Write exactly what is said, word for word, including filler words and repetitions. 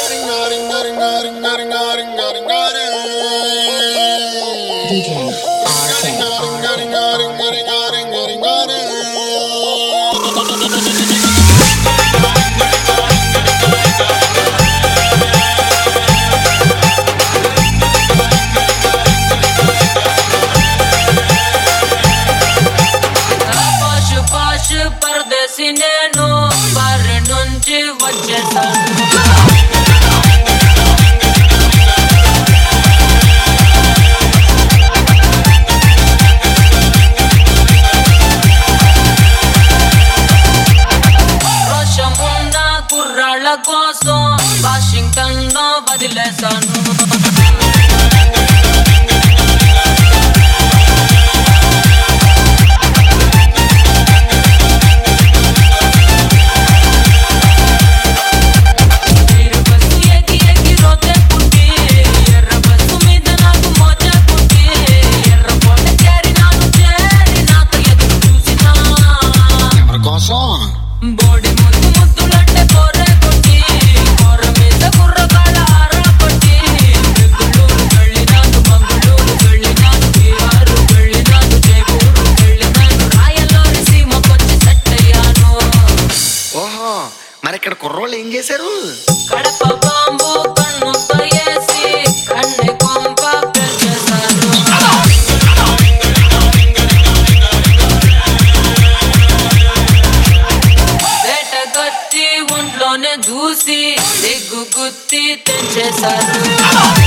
నేను బారి నుంచి వచ్చేసాను. రోషమున్న కుర్రాళ్ళ కోసం వాషింగ్టన్ లో వదిలేశాను. బోడి ముద్దు ముద్దులంటే కోరే కొట్టి కోర మీద కుర్రగాళ్ళ ఆరా కొట్టి బెంగళూరు వెళ్ళినాను, మంగళూరు వెళ్ళినాను, బీహారు వెళ్ళినాను, జైపూరు వెళ్ళినాను, రాయలూరు సీమకొచ్చి సెట్ అయ్యాను. ఓహో, మరి ఇక్కడ కుర్రోళ్ళు ఏం చేశారు? కడప బాంబు కన్నుతో వేసి కన్నె కొంప పెంచేశారు. ఒంట్లోనే దూసి దిగ్గు గుత్తి తెంచేశారు.